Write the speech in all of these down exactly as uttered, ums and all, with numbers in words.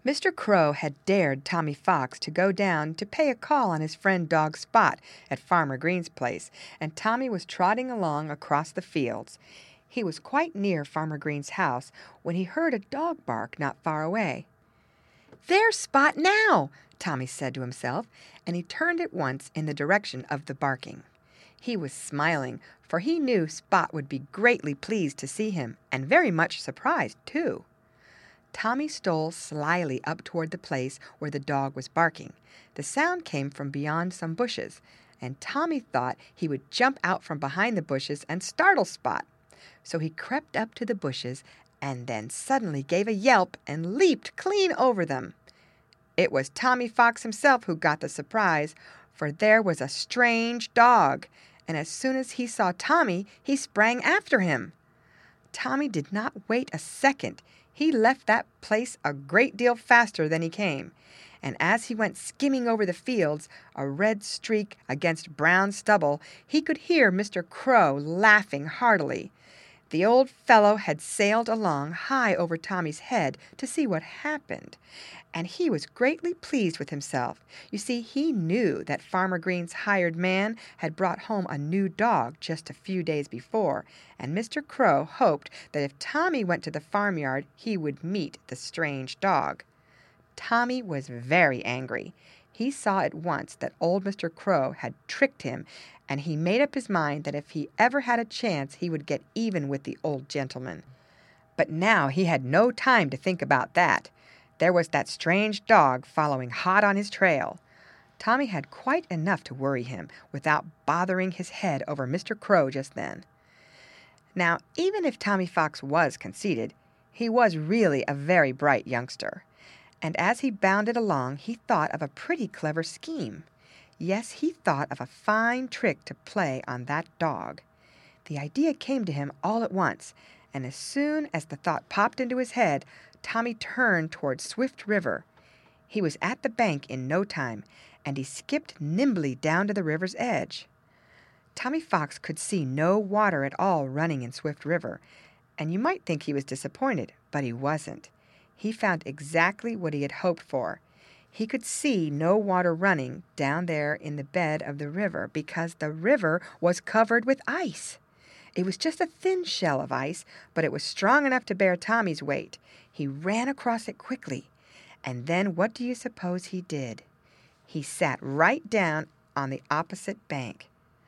Mister Crow had dared Tommy Fox to go down to pay a call on his friend Dog Spot at Farmer Green's place, and Tommy was trotting along across the fields. He was quite near Farmer Green's house when he heard a dog bark not far away. "There's Spot now," Tommy said to himself, and he turned at once in the direction of the barking. He was smiling, for he knew Spot would be greatly pleased to see him, and very much surprised, too. Tommy stole slyly up toward the place where the dog was barking. The sound came from beyond some bushes, and Tommy thought he would jump out from behind the bushes and startle Spot. So he crept up to the bushes and then suddenly gave a yelp and leaped clean over them. It was Tommy Fox himself who got the surprise, for there was a strange dog, and as soon as he saw Tommy, he sprang after him. Tommy did not wait a second. He left that place a great deal faster than he came, and as he went skimming over the fields, a red streak against brown stubble, he could hear Mister Crow laughing heartily. The old fellow had sailed along high over Tommy's head to see what happened, and he was greatly pleased with himself. You see, he knew that Farmer Green's hired man had brought home a new dog just a few days before, and Mister Crow hoped that if Tommy went to the farmyard he would meet the strange dog. Tommy was very angry. He saw at once that old Mister Crow had tricked him, and he made up his mind that if he ever had a chance he would get even with the old gentleman. But now he had no time to think about that. There was that strange dog following hot on his trail. Tommy had quite enough to worry him without bothering his head over Mister Crow just then. Now, even if Tommy Fox was conceited, he was really a very bright youngster. And as he bounded along, he thought of a pretty clever scheme. Yes, he thought of a fine trick to play on that dog. The idea came to him all at once, and as soon as the thought popped into his head, Tommy turned toward Swift River. He was at the bank in no time, and he skipped nimbly down to the river's edge. Tommy Fox could see no water at all running in Swift River, and you might think he was disappointed, but he wasn't. He found exactly what he had hoped for. He could see no water running down there in the bed of the river because the river was covered with ice. It was just a thin shell of ice, but it was strong enough to bear Tommy's weight. He ran across it quickly, and then what do you suppose he did? He sat right down on the opposite bank.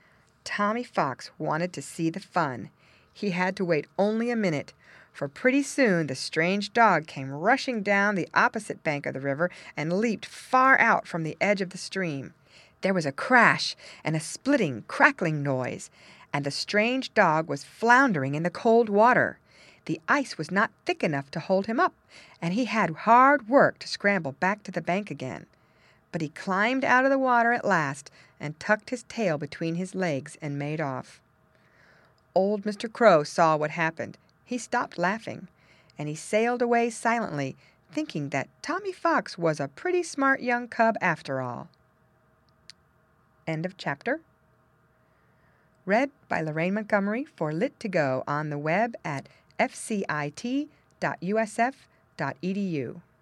Tommy Fox wanted to see the fun. He had to wait only a minute, for pretty soon the strange dog came rushing down the opposite bank of the river and leaped far out from the edge of the stream. There was a crash and a splitting, crackling noise, and the strange dog was floundering in the cold water. The ice was not thick enough to hold him up, and he had hard work to scramble back to the bank again. But he climbed out of the water at last and tucked his tail between his legs and made off. Old Mister Crow saw what happened. He stopped laughing, and he sailed away silently, thinking that Tommy Fox was a pretty smart young cub after all. End of chapter. Read by Lorraine Montgomery for Lit to Go on the web at f c i t dot u s f dot e d u.